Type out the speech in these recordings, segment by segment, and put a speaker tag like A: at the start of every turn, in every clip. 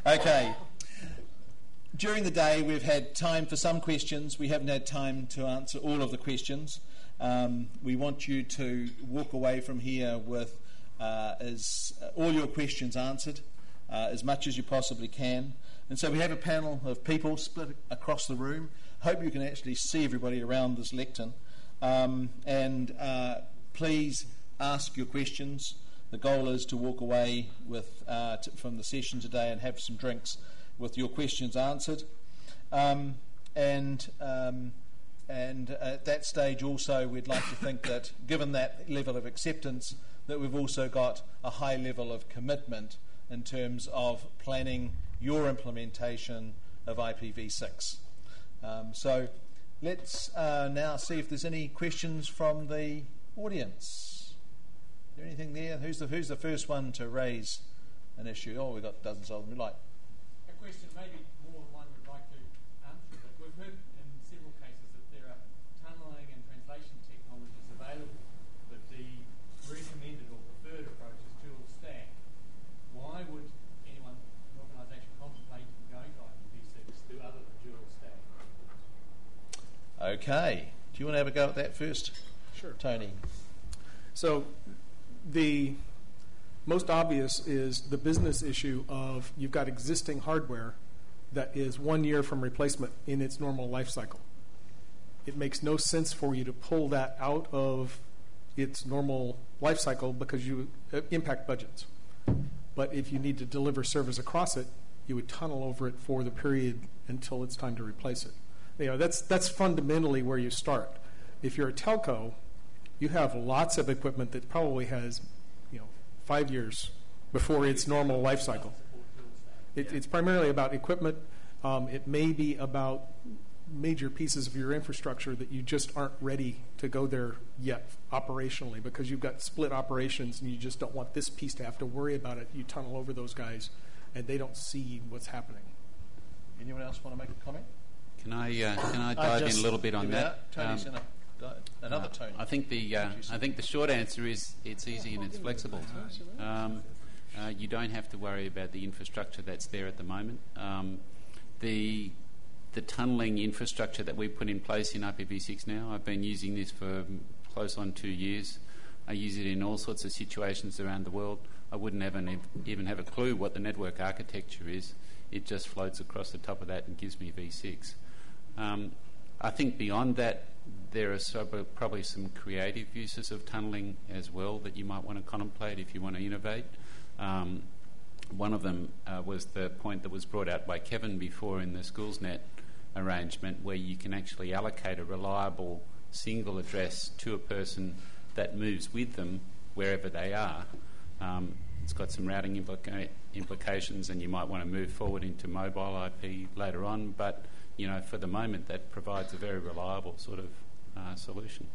A: Okay. During the day, we've had time for some questions. We haven't had time to answer all of the questions. We want you to walk away from here with all your questions answered, as much as you possibly can. And so we have a panel of people split across the room. Hope you can actually see everybody around this lectern. Please ask your questions. The goal is to walk away with from the session today and have some drinks with your questions answered. And at that stage also, we'd like to think that, given that level of acceptance, that we've also got a high level of commitment in terms of planning your implementation of IPv6. So let's now see if there's any questions from the audience. Is there anything there? Who's the first one to raise an issue? Oh, we've got dozens of them. Like
B: a question, maybe more than one would like to answer, but we've heard in several cases that there are tunnelling and translation technologies available, but the recommended or preferred approach is dual stack. Why would anyone, an organisation, contemplate going to IPv6 do other than dual stack?
A: Okay. Do you want to have a go at that first?
C: Sure.
A: Tony.
C: So the most obvious is the business issue of you've got existing hardware that is 1 year from replacement in its normal life cycle. It makes no sense for you to pull that out of its normal life cycle because you impact budgets. But if you need to deliver service across it, you would tunnel over it for the period until it's time to replace it. You know, that's fundamentally where you start. If you're a telco, you have lots of equipment that probably has 5 years before its normal life cycle. It's primarily about equipment. It may be about major pieces of your infrastructure that you just aren't ready to go there yet operationally because you've got split operations and you just don't want this piece to have to worry about it. You tunnel over those guys and they don't see what's happening.
A: Anyone else want to make a comment?
D: Can I dive in a little bit on that?
A: Tony's in another Tony.
D: I think the short answer is it's easy and it's flexible. You don't have to worry about the infrastructure that's there at the moment. The tunnelling infrastructure that we put in place in IPv6 now, I've been using this for close on 2 years. I use it in all sorts of situations around the world. I wouldn't even have a clue what the network architecture is. It just floats across the top of that and gives me V6. I think beyond that, there are probably some creative uses of tunnelling as well that you might want to contemplate if you want to innovate. One of them was the point that was brought out by Kevin before in the SchoolsNet arrangement, where you can actually allocate a reliable single address to a person that moves with them wherever they are. It's got some routing implications, and you might want to move forward into mobile IP later on, but for the moment that provides a very reliable sort of solution.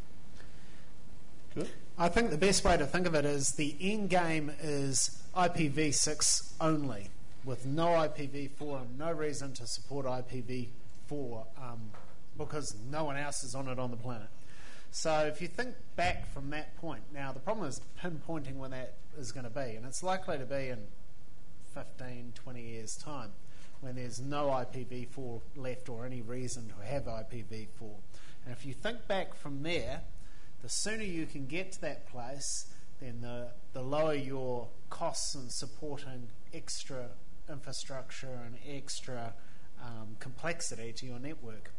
A: Good.
E: I think the best way to think of it is the end game is IPv6 only, with no IPv4 and no reason to support IPv4 because no one else is on it on the planet. So if you think back from that point, now the problem is pinpointing when that is going to be, and it's likely to be in 15, 20 years' time when there's no IPv4 left or any reason to have IPv4. And if you think back from there, the sooner you can get to that place, then the lower your costs in supporting extra infrastructure and extra complexity to your network.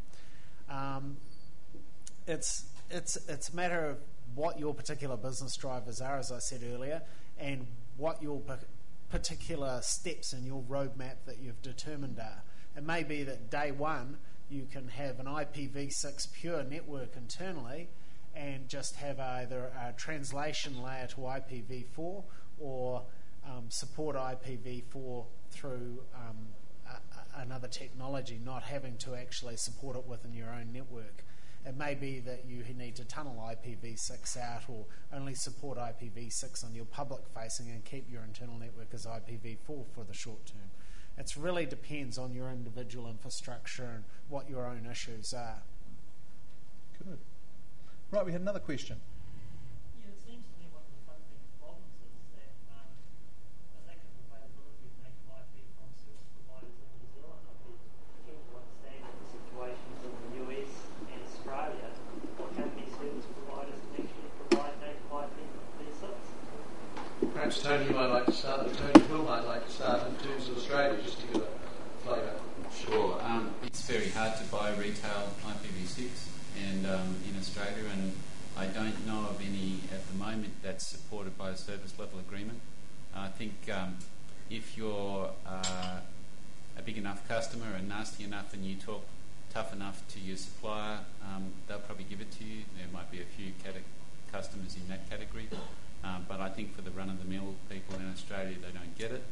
E: It's a matter of what your particular business drivers are, as I said earlier, and what your particular steps in your roadmap that you've determined are. It may be that day one you can have an IPv6 pure network internally and just have either a translation layer to IPv4 or support IPv4 through another technology, not having to actually support it within your own network. It may be that you need to tunnel IPv6 out or only support IPv6 on your public facing and keep your internal network as IPv4 for the short term. It really depends on your individual infrastructure and what your own issues are.
A: Good. Right, we had another question.
F: Yeah, it seems to me one of the fundamental problems is that the lack of availability of native IP from
A: start in terms of Australia, just to give a flavour?
D: Sure. It's very hard to buy retail IPv6 and in Australia, and I don't know of any at the moment that's supported by a service level agreement. I think if you're a big enough customer and nasty enough and you talk tough enough to your supplier, they'll probably give it to you. There might be a few customers in that category, but I think for the run-of-the-mill people in Australia, they don't get it.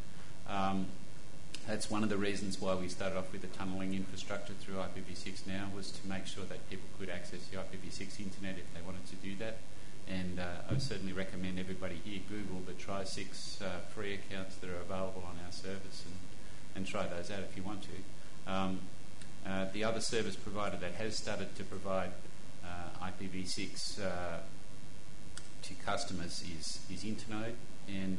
D: That's one of the reasons why we started off with the tunnelling infrastructure through IPv6 now, was to make sure that people could access the IPv6 internet if they wanted to do that. And I would certainly recommend everybody here Google the Tri6 free accounts that are available on our service and try those out if you want to. The other service provider that has started to provide IPv6 to customers is Internode, and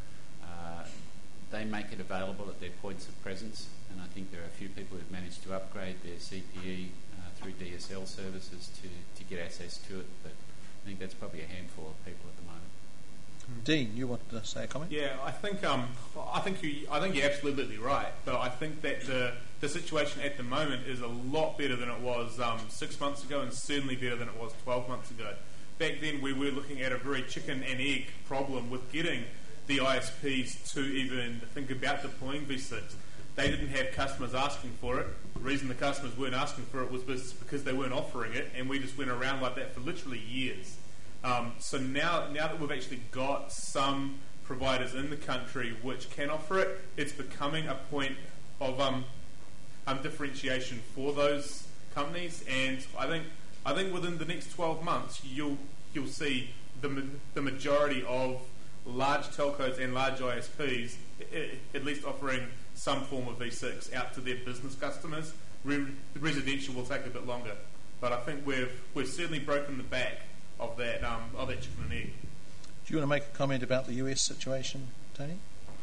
D: they make it available at their points of presence, and I think there are a few people who've managed to upgrade their CPE through DSL services to get access to it, but I think that's probably a handful of people at the moment.
A: Dean, you wanted to say a comment?
G: Yeah, I think you're absolutely right, but I think that the situation at the moment is a lot better than it was 6 months ago, and certainly better than it was 12 months ago. Back then, we were looking at a very chicken and egg problem with getting the ISPs to even think about deploying V6. They didn't have customers asking for it. The reason the customers weren't asking for it was because they weren't offering it, and we just went around like that for literally years. So now that we've actually got some providers in the country which can offer it, it's becoming a point of differentiation for those companies, and I think within the next 12 months you'll see the majority of large telcos and large ISPs at least offering some form of V6 out to their business customers. The residential will take a bit longer, but I think we've certainly broken the back of that chicken and egg.
A: Do you want to make a comment about the US situation, Tony?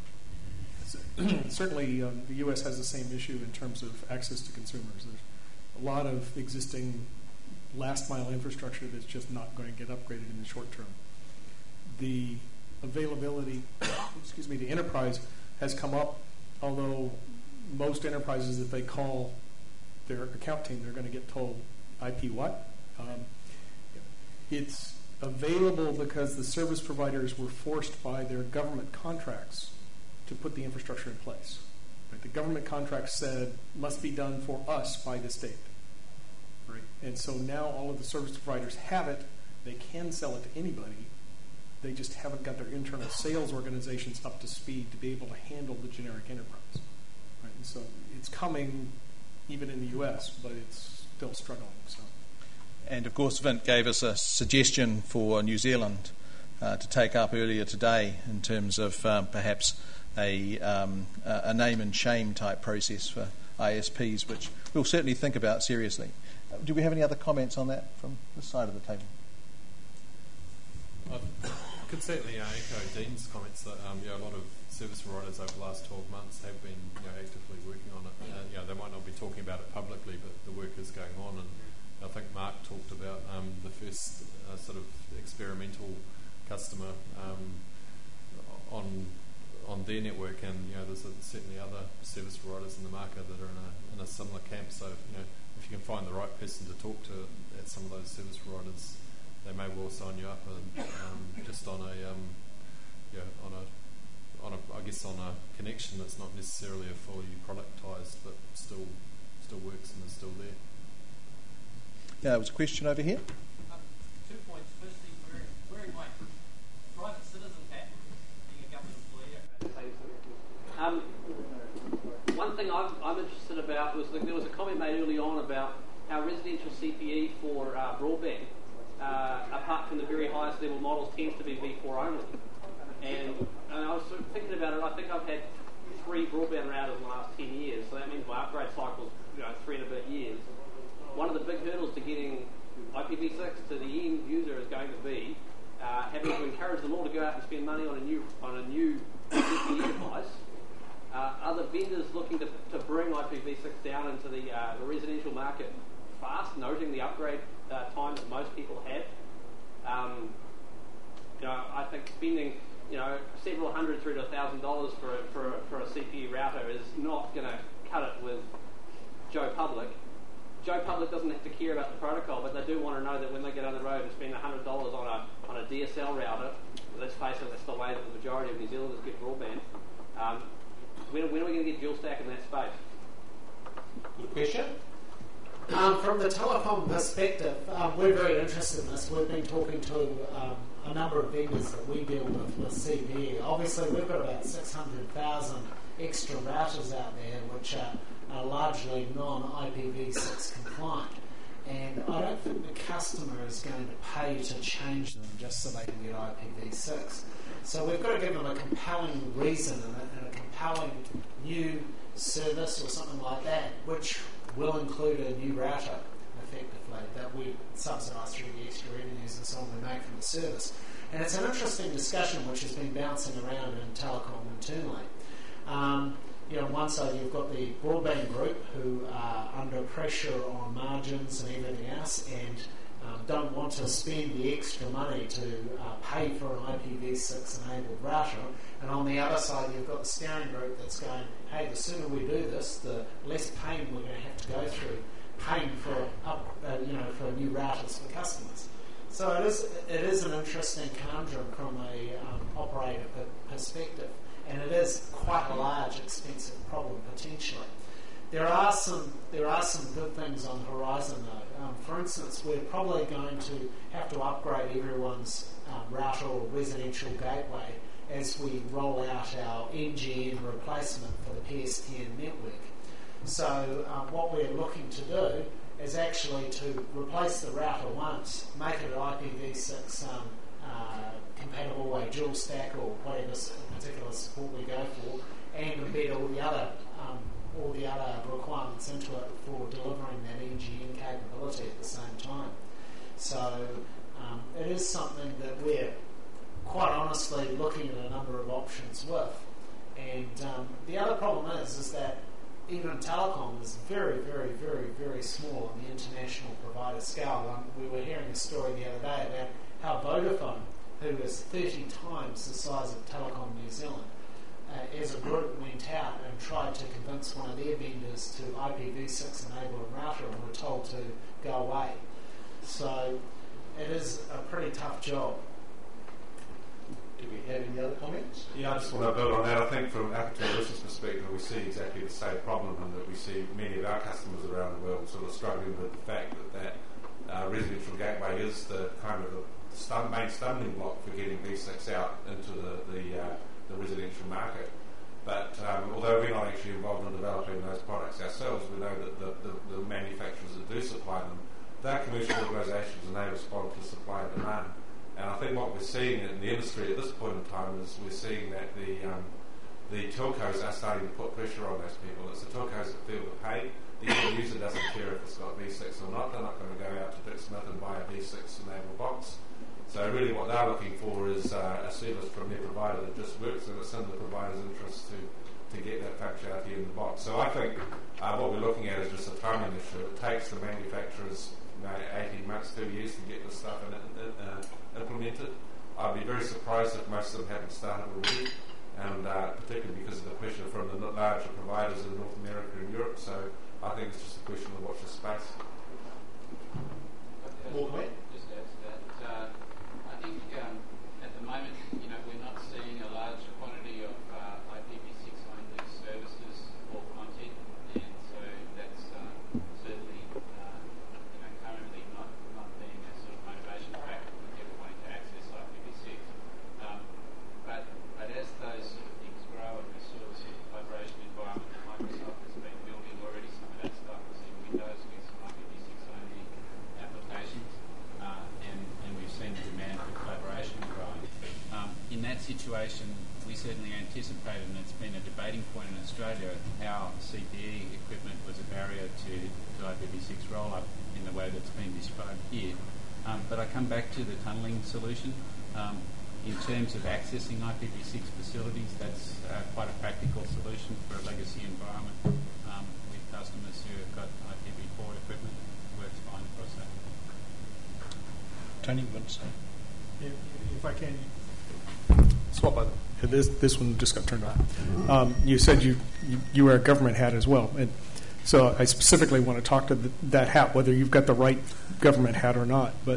C: Certainly, the US has the same issue in terms of access to consumers. There's a lot of existing last mile infrastructure that's just not going to get upgraded in the short term. The availability, to enterprise has come up, although most enterprises, if they call their account team, they're going to get told IP what? It's available because the service providers were forced by their government contracts to put the infrastructure in place. Right? The government contract said must be done for us by the state. Right? And so now all of the service providers have it. They can sell it to anybody. They just haven't got their internal sales organizations up to speed to be able to handle the generic enterprise. Right? And so it's coming even in the US, but it's still struggling. So.
A: And of course, Vint gave us a suggestion for New Zealand to take up earlier today in terms of perhaps a name and shame type process for ISPs, which we'll certainly think about seriously. Do we have any other comments on that from this side of the table?
H: I could certainly echo Dean's comments that a lot of service providers over the last 12 months have been actively working on it. They might not be talking about it publicly, but the work is going on, and I think Mark talked about the first sort of experimental customer on their network, and there's certainly other service providers in the market that are in a similar camp. So if you can find the right person to talk to at some of those service providers, they may well sign you up just on a connection that's not necessarily a fully productized, but still works and is still there.
A: Yeah, there was a question over here.
F: 2 points. Firstly, wearing my private citizen hat, being a government employee. One thing I'm interested about was there was a comment made early on about how residential CPE for broadband, apart from the very highest level models, tends to be V4 only. And I was sort of thinking about it. I think I've had 3 broadband routers in the last 10 years, so that means my upgrade cycle is 3 and a bit years. One of the big hurdles to getting IPv6 to the end user is going to be having to encourage them all to go out and spend money on a new CPE device. Other vendors looking to bring IPv6 down into the residential market fast, noting the upgrade times that most people have. I think spending several hundred through to $1,000 for a public doesn't have to care about the protocol, but they do want to know that when they get on the road and spend $100 on a DSL router, let's face it, that's the way that the majority of New Zealanders get broadband. When are we going to get dual stack in that space?
E: Good question. From the telecom perspective, we're very interested in this. We've been talking to a number of vendors that we deal with CPE. Obviously, we've got about 600,000 extra routers out there which are largely non-IPv6 compliant. And I don't think the customer is going to pay to change them just so they can get IPv6. So we've got to give them a compelling reason and a compelling new service or something like that, which will include a new router, effectively, that we subsidise through the extra revenues and so on we make from the service. And it's an interesting discussion which has been bouncing around in telecom internally. On one side you've got the broadband group who are under pressure on margins and everything else and don't want to spend the extra money to pay for an IPv6 enabled router, and on the other side you've got the steering group that's going, hey, the sooner we do this, the less pain we're going to have to go through paying for for new routers for customers. So it is an interesting conundrum from a operator perspective, and it is quite a large, expensive problem potentially. There are some good things on the horizon though. For instance, we're probably going to have to upgrade everyone's router or residential gateway as we roll out our NGN replacement for the PSTN network. So what we're looking to do is actually to replace the router once, make it IPv6 compatible, a dual stack or whatever particular support we go for, and embed all the other requirements into it for delivering that NGN capability at the same time. So it is something that we're quite honestly looking at a number of options with. And the other problem is that even telecom is very, very, very, very small on the international provider scale. We were hearing a story the other day about how Vodafone, who is 30 times the size of Telecom New Zealand, as a group went out and tried to convince one of their vendors to IPv6 enable a router and were told to go away. So it is a pretty tough job.
A: Do we have any other comments?
I: Yeah, I just want to build on that. I think from Alcatel Business perspective, we see exactly the same problem, and that we see many of our customers around the world sort of struggling with the fact that residential gateway is the kind of the main stumbling block for getting V6 out into the residential market. But although we're not actually involved in developing those products ourselves, we know that the manufacturers that do supply them, they're commercial organisations and they respond to supply and demand. And I think what we're seeing in the industry at this point in time is we're seeing that the telcos are starting to put pressure on those people. It's the telcos that feel the pain. The end user doesn't care if it's got V6 or not. They're not going to go out to Dick Smith and buy a V6 enabled box. So really what they're looking for is a service from their provider that just works, and it's in the provider's interest to get that functionality in the box. So I think what we're looking at is just a timing issue. It takes the manufacturers 18 months, 2 years to get this stuff implemented. I'd be very surprised if most of them haven't started already, and particularly because of the pressure from the larger providers in North America and Europe. So I think it's just a question of watch this space.
A: More comment?
D: Just to add to that, I think at the moment, we're not seeing a large quantity of IPv6 only services or content, and so that's certainly currently not being a sort of motivation factor for people wanting to access IPv6. But as those sort of things grow, and we saw the sort of collaboration environment that Microsoft has been building already, some of that stuff was in Windows with some IPv6 only applications, and we've seen the demand for collaboration growing. In that situation, we certainly anticipated, and it's been a debating point in Australia, how CPE equipment was a barrier to IPv6 roll-up in the way that's been described here. But I come back to the tunnelling solution. In terms of accessing IPv6 facilities, that's quite a practical solution for a legacy environment with customers who have got IPv4 equipment. It works fine across that.
C: Tony, you want to say? If I can, swap over. This one just got turned on. You said you wear a government hat as well, and So I specifically want to talk to that hat, whether you've got the right government hat or not. But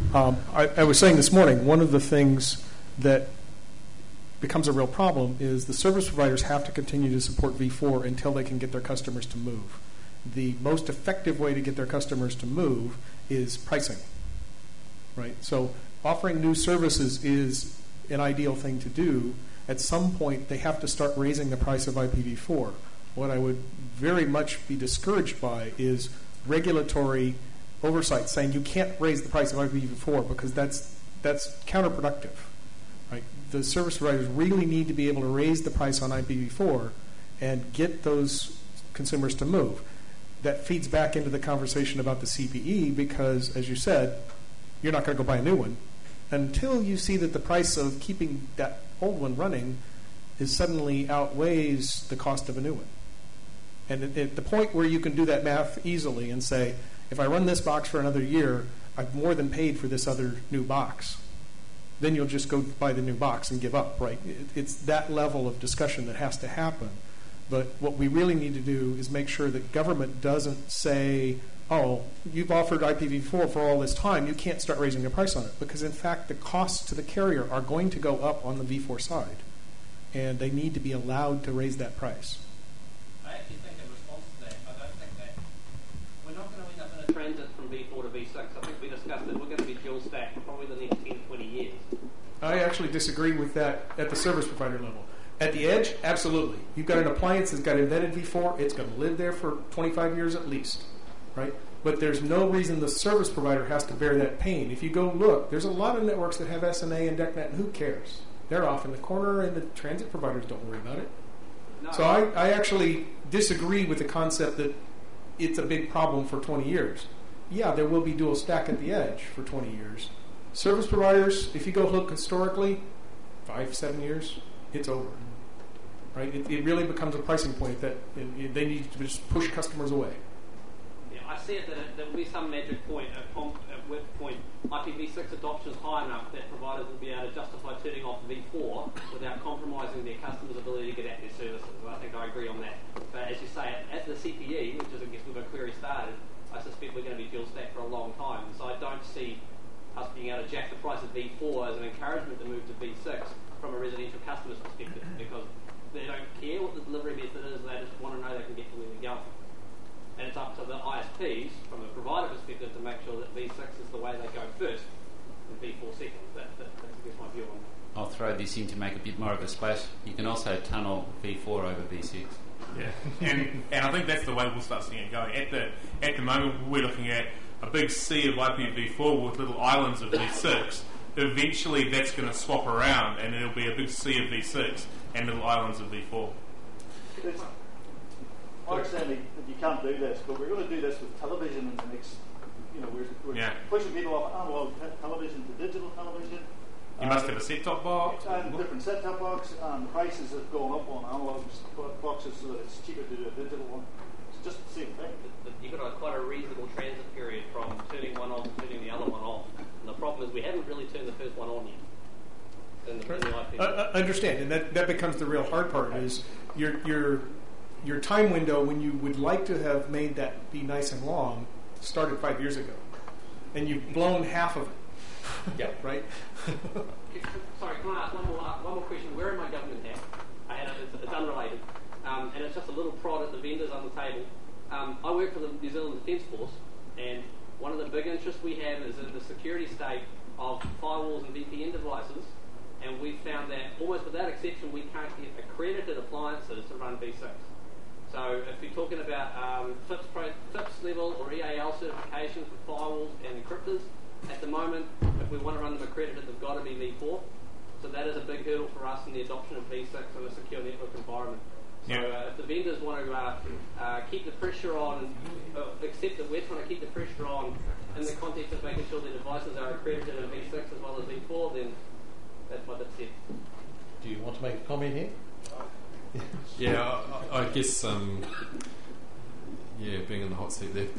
C: I was saying this morning, one of the things that becomes a real problem is the service providers have to continue to support V4 until they can get their customers to move. The most effective way to get their customers to move is pricing, right? So offering new services is an ideal thing to do. At some point, they have to start raising the price of IPv4. What I would very much be discouraged by is regulatory oversight saying you can't raise the price of IPv4 because that's counterproductive. Right? The service providers really need to be able to raise the price on IPv4 and get those consumers to move. That feeds back into the conversation about the CPE because, as you said, you're not going to go buy a new one until you see that the price of keeping that old one running is suddenly outweighs the cost of a new one. And at the point where you can do that math easily and say, if I run this box for another year, I've more than paid for this other new box, then you'll just go buy the new box and give up, right? It's that level of discussion that has to happen. But what we really need to do is make sure that government doesn't say, oh, you've offered IPv4 for all this time, you can't start raising the price on it. Because in fact, the costs to the carrier are going to go up on the V4 side. And they need to be allowed to raise that price.
F: I actually think in response to that, I don't think that we're not going to end up in a transit from V4 to V6. I think we discussed that we're going to be dual stack for probably the next 10, 20 years.
C: I actually disagree with that at the service provider level. At the edge, absolutely. You've got an appliance that's got embedded V4, it's going to live there for 25 years at least, right? But there's no reason the service provider has to bear that pain. If you go look, there's a lot of networks that have SNA and DECnet, and who cares? They're off in the corner, and the transit providers don't worry about it. No. So I actually disagree with the concept that it's a big problem for 20 years. Yeah, there will be dual stack at the edge for 20 years. Service providers, if you go look historically, 5-7 years, it's over. Right? It really becomes a pricing point that they need to just push customers away.
F: Yeah, I see it that there will be some magic point, at which point IPv6 adoption is high enough that providers will be able to justify turning off V4 without compromising their customers' ability to get at their services. And I think I agree on that. But as you say, at the CPE, which is I guess where the query started, I suspect we're going to be dual stack for a long time. So I don't see us being able to jack the price of V4 as an encouragement to move to V6 from a residential customer's perspective, because they don't care what the delivery method is, they just want to know they can get to where they're going. And it's up to the ISPs, from a provider perspective, to make sure that V6 is the way they go first and V4 second. That's I guess my view on that.
D: I'll throw this in to make a bit more of a splash. You can also tunnel V4 over V6.
G: Yeah, and I think that's the way we'll start seeing it going. At the moment, we're looking at a big sea of IPv4 with little islands of V6. Eventually, that's going to swap around, and it'll be a big sea of V6 and little islands of V4.
J: I understand that you can't do this, but we're going to do this with television in the next. We're pushing people off analog television to digital television.
G: You must have a set-top box.
J: And different set-top box, and prices have gone up on analog boxes so that it's cheaper to do a digital one. It's just the same thing.
F: You've got quite a reasonable transit period from turning one on to turning the other one off. And the problem is we haven't really turned the first one on yet.
C: Understand, and that becomes the real hard part. Is your time window when you would like to have made that be nice and long started 5 years ago, and you've blown half of it.
F: Yeah,
C: right.
F: Sorry, can I ask one more question? Where am I government at? It's unrelated, and it's just a little prod at the vendors on the table. I work for the New Zealand Defence Force, and one of the big interests we have is in the security state of firewalls and VPN devices. And we found that almost without exception, we can't get accredited appliances to run V6. So if you're talking about FIPS level or EAL certification for firewalls and encryptors, at the moment, if we want to run them accredited, they've got to be V4. So that is a big hurdle for us in the adoption of V6 in a secure network environment. So if the vendors want to keep the pressure on, accept that we're trying to keep the pressure on in the context of making sure the devices are accredited in V6 as well as V4, then that's what it said.
K: Do you want to make a comment here?
H: Yeah, I guess, being in the hot seat there.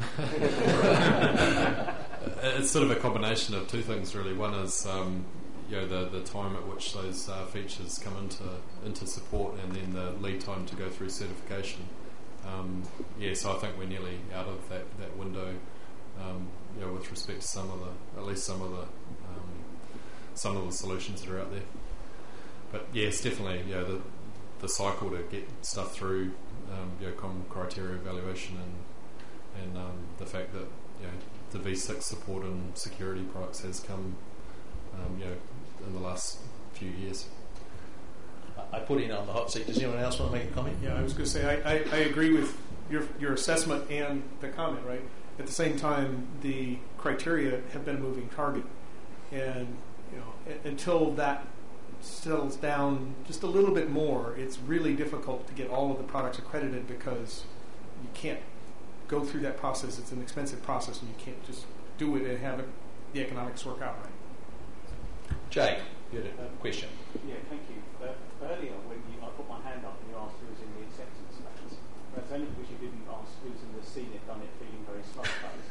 H: It's sort of a combination of two things, really. One is, the time at which those features come into support, and then the lead time to go through certification. So I think we're nearly out of that window, with respect to at least some of the solutions that are out there. But it's definitely the cycle to get stuff through, common criteria evaluation and the fact that the V6 support and security products has come in the last few years.
K: I put in on the hot seat. Does anyone else want to make a comment?
C: Yeah, I was going to say I agree with your assessment and the comment. Right. At the same time, the criteria have been a moving target, and until that settles down just a little bit more, it's really difficult to get all of the products accredited because you can't go through that process. It's an expensive process, and you can't just do it and have the economics work out right.
K: Jake, you had a question.
L: Yeah, thank you. Earlier, when I put my hand up and you asked who was in the acceptance phase, that's only because you didn't ask who's in the seen it, done it, feeling very smart phase.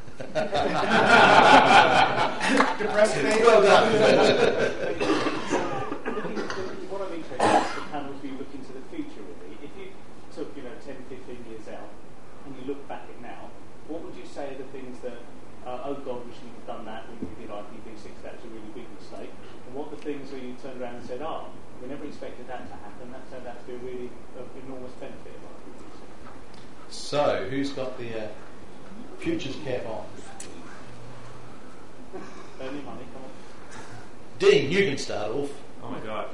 C: Depressed me.
K: Well done.
L: What I'm interested in is the panels be looking to the future, really. If you took 10, 15 years out and you look back at now, what would you say are the things that, oh God, we shouldn't have done that when we did IPv6, that's a really big mistake? And what the things where you turned around and said, we never expected that to happen, that turned out to be a really enormous benefit of IPv6.
K: So, who's got the futures cap on?
L: Earn your money, come on.
K: Dean, you can start off.
G: Oh my God.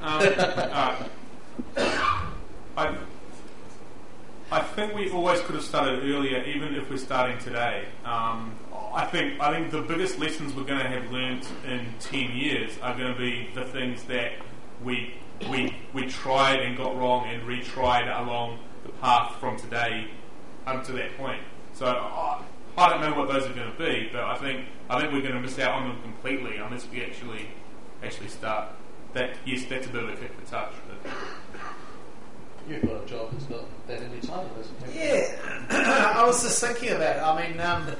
G: I think we always could have started earlier, even if we're starting today. I think the biggest lessons we're going to have learned in 10 years are going to be the things that we tried and got wrong and retried along the path from today up to that point. So I don't know what those are going to be, but I think we're going to miss out on them completely unless we actually start. That's a bit of a kick for touch. But.
K: You've got a job that's got that in its title, isn't it?
E: Yeah, I was just thinking about it. I mean,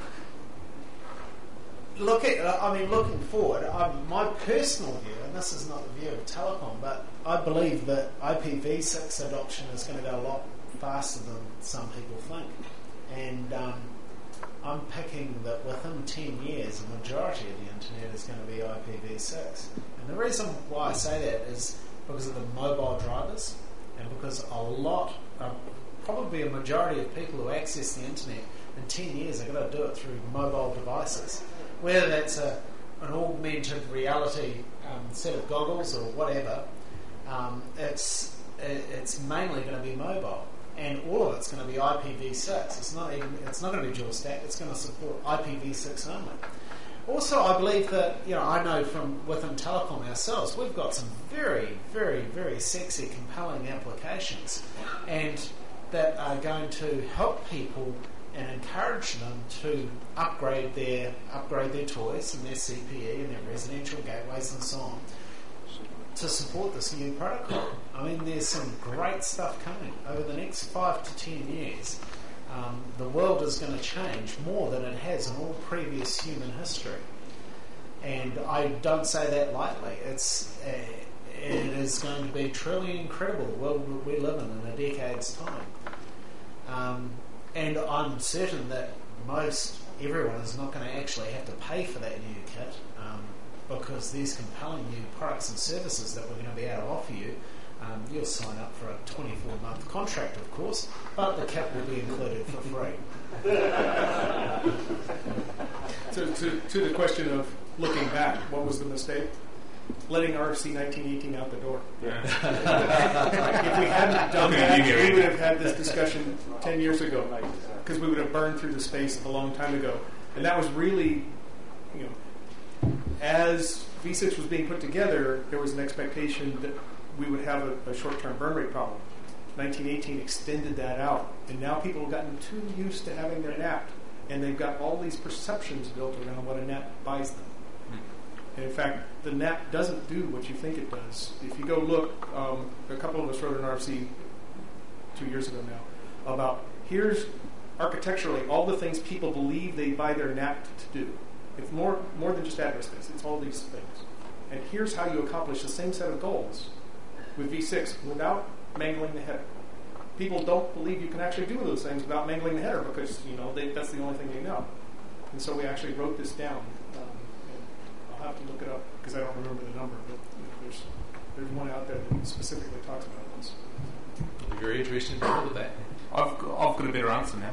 E: looking forward, my personal view, and this is not the view of Telecom, but I believe that IPv6 adoption is going to go a lot faster than some people think. And I'm picking that within 10 years, the majority of the internet is going to be IPv6. And the reason why I say that is because of the mobile drivers, and because probably a majority of people who access the internet in 10 years are going to do it through mobile devices. Whether that's an augmented reality set of goggles or whatever, it's mainly going to be mobile, and all of it's going to be IPv6. It's not going to be dual stack. It's going to support IPv6 only. Also, I believe that I know from within Telecom ourselves, we've got some very, very, very sexy, compelling applications, and that are going to help people and encourage them to upgrade their toys and their CPE and their residential gateways and so on to support this new protocol. I mean, there's some great stuff coming over the next 5 to 10 years. The world is going to change more than it has in all previous human history, and I don't say that lightly. It is going to be truly incredible, the world we live in a decade's time. And I'm certain that everyone is not going to actually have to pay for that new kit, because these compelling new products and services that we're going to be able to offer you, you'll sign up for a 24-month contract, of course, but the kit will be included for free.
C: So to the question of looking back, what was the mistake? Letting RFC 1918 out the door.
G: Yeah.
C: If we hadn't done that, we would have had this discussion 10 years ago, because we would have burned through the space a long time ago. And that was really, as V6 was being put together, there was an expectation that we would have a short-term burn rate problem. 1918 extended that out, and now people have gotten too used to having their NAT, and they've got all these perceptions built around what a NAT buys them. And in fact, the NAT doesn't do what you think it does. If you go look, a couple of us wrote an RFC 2 years ago now about here's architecturally all the things people believe they buy their NAT to do. It's more than just address space. It's all these things. And here's how you accomplish the same set of goals with V6 without mangling the header. people don't believe you can actually do those things without mangling the header because that's the only thing they know. And so we actually wrote this down. And I'll have to look it up because I don't remember the number, but there's one out there that specifically talks about this.
K: It'll be very interesting to look at that.
G: I've got a better answer now.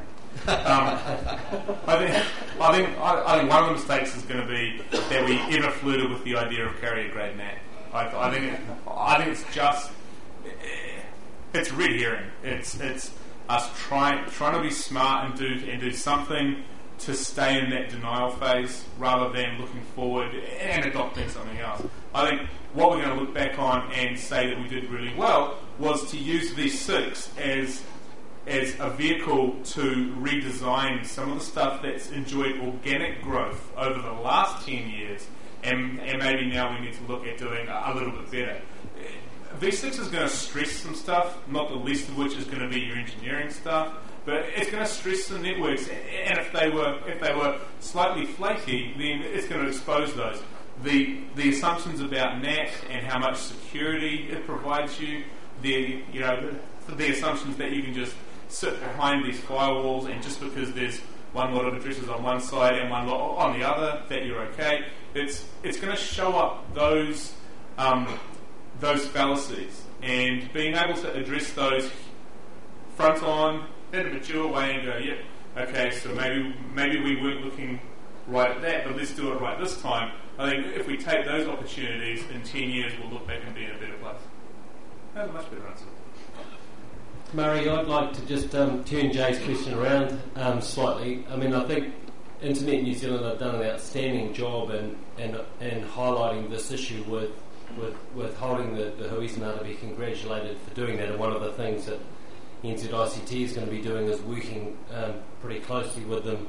G: I think one of the mistakes is going to be that we ever flirted with the idea of carrier grade NAT. I think it's just it's red herring. It's us trying to be smart and do something to stay in that denial phase rather than looking forward and adopting something else. I think what we're going to look back on and say that we did really well was to use V6 as a vehicle to redesign some of the stuff that's enjoyed organic growth over the last 10 years, and maybe now we need to look at doing a little bit better. V6 is going to stress some stuff, not the least of which is going to be your engineering stuff, but it's going to stress some networks, and if they were slightly flaky, then it's going to expose those. The assumptions about NAT and how much security it provides you, the assumptions that you can just sit behind these firewalls and just because there's one lot of addresses on one side and one lot on the other that you're okay. It's going to show up those fallacies, and being able to address those front on in a mature way and go, yeah, okay, so maybe we weren't looking right at that, but let's do it right this time. I think if we take those opportunities, in 10 years we'll look back and be in a better place. That's a much better answer.
M: Murray, I'd like to just turn Jay's question around slightly. I mean, I think Internet New Zealand have done an outstanding job in highlighting this issue with holding the Huizana to be congratulated for doing that. And one of the things that NZICT is going to be doing is working pretty closely with them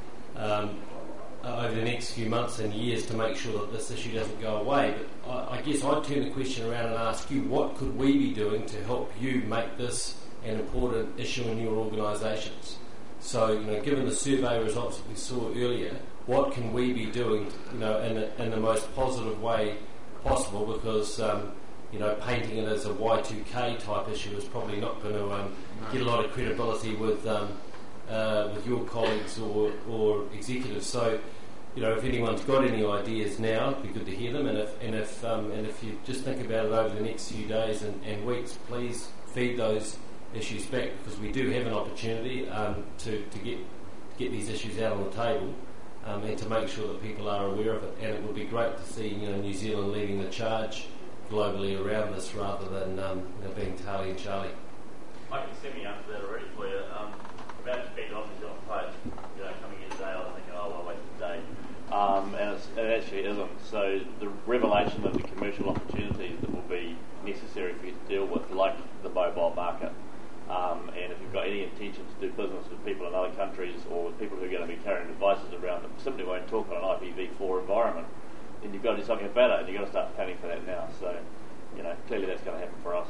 M: over the next few months and years to make sure that this issue doesn't go away. But I guess I'd turn the question around and ask you, what could we be doing to help you make this an important issue in your organisations? So, given the survey results that we saw earlier, what can we be doing, in the most positive way possible? Because, painting it as a Y2K type issue is probably not going to get a lot of credibility with your colleagues or executives. So, if anyone's got any ideas now, it'd be good to hear them. And if you just think about it over the next few days and weeks, please feed those issues back, because we do have an opportunity to get these issues out on the table and to make sure that people are aware of it. And it would be great to see New Zealand leading the charge globally around this rather than being Tali and Charlie.
N: I can semi-answer that already for you. About to be on New Zealand page, coming in today, I was thinking, I'll wait a day. And it actually isn't. So the revelation of the commercial opportunities that will be necessary for you to deal with, like the mobile market, and if you've got any intention to do business with people in other countries or with people who are going to be carrying devices around that simply won't talk on an IPv4 environment, then you've got to do something about it, and you've got to start planning for that now. So, clearly that's going to happen for us.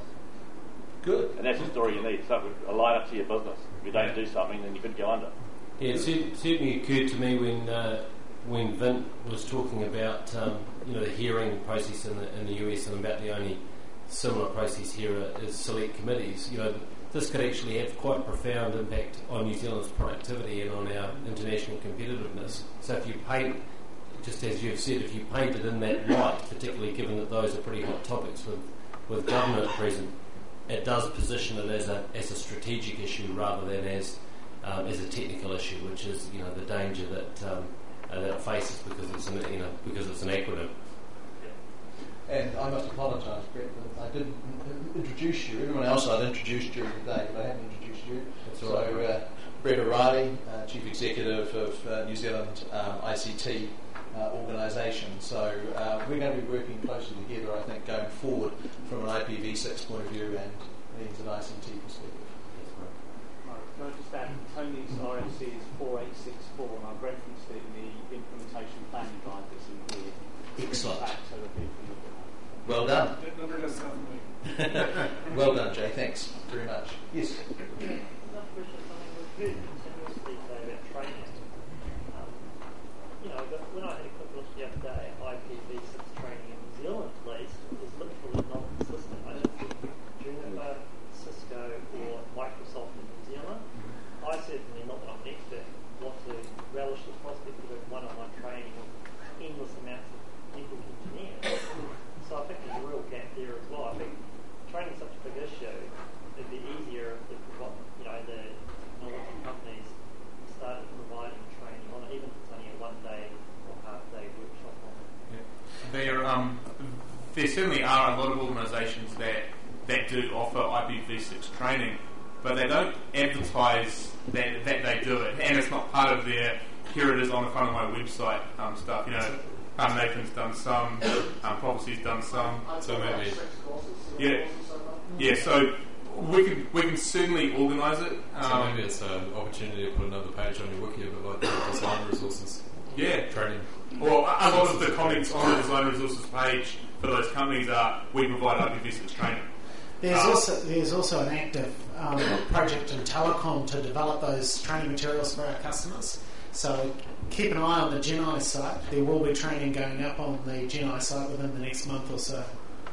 K: Good.
N: And that's the story you need. So align up to your business. If you don't do something, then you could go under.
M: Yeah, it certainly occurred to me when Vint was talking about the hearing process in the US, and about the only similar process here is select committees. This could actually have quite a profound impact on New Zealand's productivity and on our international competitiveness. So if you paint, just as you've said, if you paint it in that light, particularly given that those are pretty hot topics with government present, it does position it as a strategic issue rather than as a technical issue, which is the danger that it faces because it's an acronym.
K: And I must apologise, Brett, that I didn't introduce you. Everyone else I'd introduced during the day, but I haven't introduced you.
M: That's
K: so, right. Brett O'Reilly, Chief Executive of New Zealand ICT organisation. So we're going to be working closely together, I think, going forward from an IPv6 point of view and means an ICT perspective.
L: Can I just add, Tony's RFC is 4864, and I've referenced it in the implementation planning guide that's in here.
K: Excellent.
L: So that people can look at that.
K: Well done. Well done, Jay. Thanks very much. Yes.
O: Another question we've heard continuously say about training. When I had a quick look the other day at IPv6 training in New Zealand, at least, it was literally non-consistent. I don't think Juniper, Cisco, or Microsoft
G: certainly are a lot of organisations that do offer IPv6 training, but they don't advertise that they do it, and it's not part of their here it is on the front of my website stuff. You know, Nathan's done some, Prophecy's done some.
H: So maybe,
G: yeah. So we can certainly organise it.
H: So maybe it's an opportunity to put another page on your wiki, a bit like the design resources.
G: Yeah,
H: training.
G: Well, a lot of the comments on the design resources page for those companies are we provide IPv6 training.
E: There's also an active project in Telecom to develop those training materials for our customers. So keep an eye on the Genii site. There will be training going up on the Genii site within the next month or so.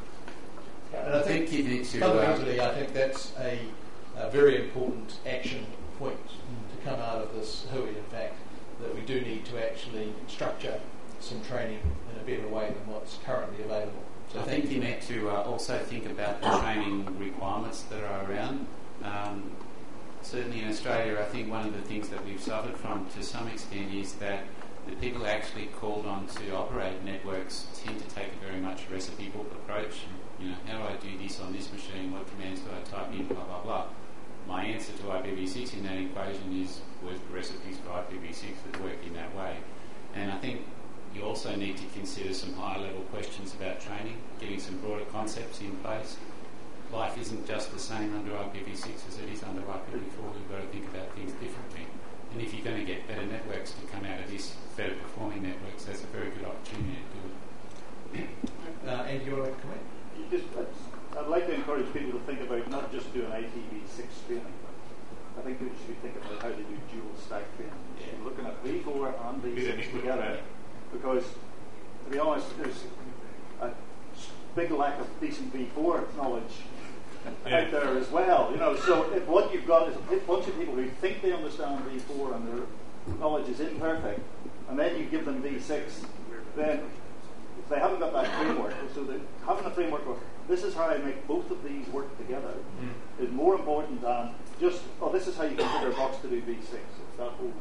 K: And I think fundamentally, I think that's a very important action point to come out of this HUI, in fact, that we do need to actually structure some training in a better way than what's currently available.
D: So I think you need to also think about the training requirements that are around. Certainly in Australia, I think one of the things that we've suffered from to some extent is that the people actually called on to operate networks tend to take a very much recipe book approach. You know, how do I do this on this machine? What commands do I type in? Blah, blah, blah. My answer to IPv6 in that equation is with recipes for IPv6 that work in that way. And I think you also need to consider some higher level questions about training, getting some broader concepts in place. Life isn't just the same under IPv6 as it is under IPv4. You've got to think about things differently. And if you're going to get better networks to come out of this, better performing networks, that's a very good opportunity to do it.
K: And you want to comment?
J: I'd like to encourage people to think about not just doing IPv6 training, but I think people should be thinking about how to do dual stack training. Yeah. Looking at V4 and V6 together, because to be honest, there's a big lack of decent V4 knowledge out there as well. You know, so if what you've got is a bunch of people who think they understand V4 and their knowledge is imperfect, and then you give them V6, then if they haven't got that framework, so that having a framework of this is how I make both of these work together is more important than just, this is how you configure a box to do V6. It's that whole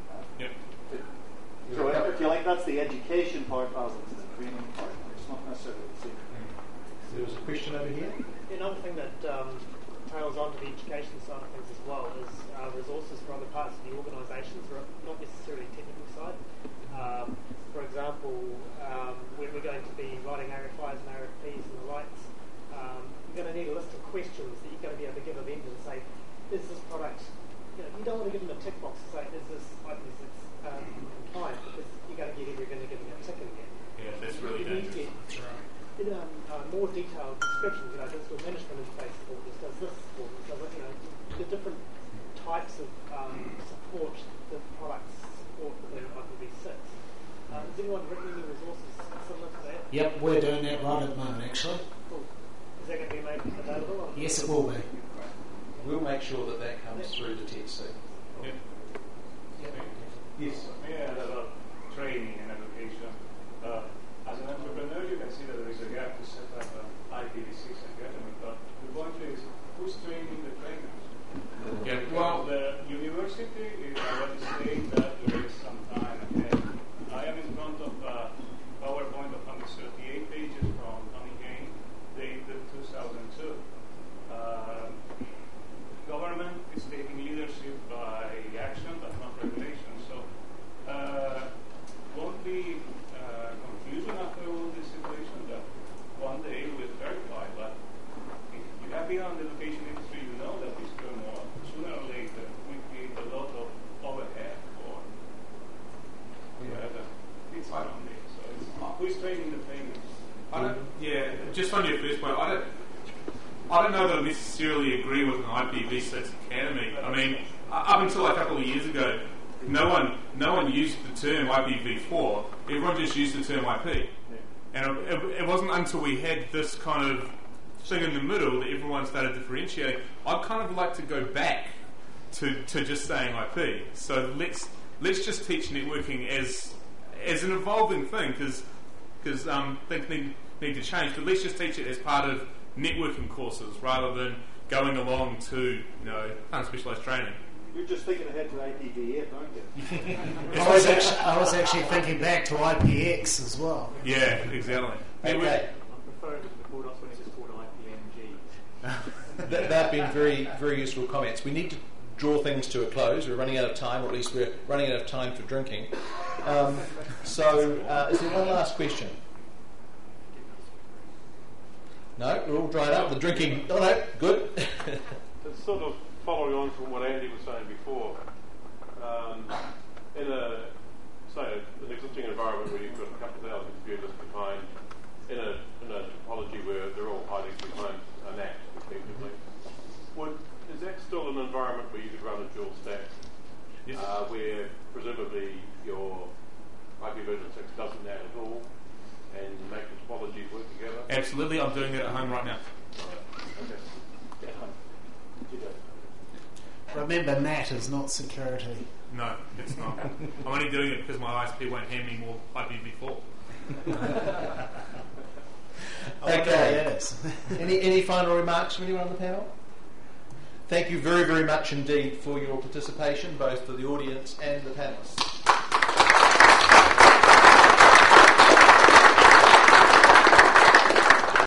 J: so if you like, that's the education part rather than the training part. It's not necessarily the same.
K: There was a question over here.
O: Another thing that trails onto the education side of things as well is resources for other parts of the organisations, not necessarily technical side. For example, when we're going to be writing RFIs and RFPs and the likes, you're going to need a list of questions that you're going to be able to give a vendor and say, is this product, you don't want to give them a tick box to say, is this IPv6 compliant, because you're going to give them a tick in there.
G: Yeah, that's really dangerous.
O: In more detailed descriptions, this is what management interface for this, does this for this, does it, the different types of support that products support within IPv6. Has anyone written any resources similar to that?
E: Yep, we're doing that right at the moment, actually.
O: Cool. Is that going to be made available?
E: Yes, it will be.
K: We'll make sure that comes through to TXC.
G: Yeah.
K: Yes.
P: Yeah, about training and education. As an entrepreneur, you can see that there is a gap to set up an IPv6 academy, but the point is, who's training the trainers?
G: Yeah, well,
P: the university is already saying that there is some time ahead. I am in front of a PowerPoint of 138 pages from Tony Kane, dated 2002. Government is taking leadership by action, but not regulation. So, won't be confusion after all this situation that one day we'll verify. But if you have been on the education industry, you know that this turmoil, sooner or later, will create a lot of overhead for whoever it's around it. So, who's training the trainers?
G: Just on your first point, I don't know that I necessarily agree with an IPv6 academy. I mean, up until a couple of years ago, no one used the term IPv4. Everyone just used the term IP. And it wasn't until we had this kind of thing in the middle that everyone started differentiating. I'd kind of like to go back to just saying IP. So let's just teach networking as an evolving thing, because things need to change. But let's just teach it as part of networking courses rather than going along to unspecialised training.
J: You're just thinking ahead to IPv8, aren't you?
E: I was actually thinking back to IPX as well.
G: Yeah, exactly.
K: Okay.
P: I'm preferring
K: That have been very, very useful comments. We need to draw things to a close. We're running out of time, or at least we're running out of time for drinking. Is there one last question? No, we're all dried up. The drinking. Oh no, good.
Q: It's sort of following on from what Andy was saying before. In an existing environment where you've got a couple of thousand computers behind, in a topology where they're all hiding behind an app, effectively, is that still an environment where you could run a dual stack, where presumably your IPv6 doesn't add at all, and make the topologies work together?
G: Absolutely, I'm doing it at home right now.
Q: Okay.
E: Remember, NAT is not security.
G: No, it's not. I'm only doing it because my ISP won't hand me more IPv4.
K: Okay. Any final remarks from anyone on the panel? Thank you very, very much indeed for your participation, both for the audience and the panelists.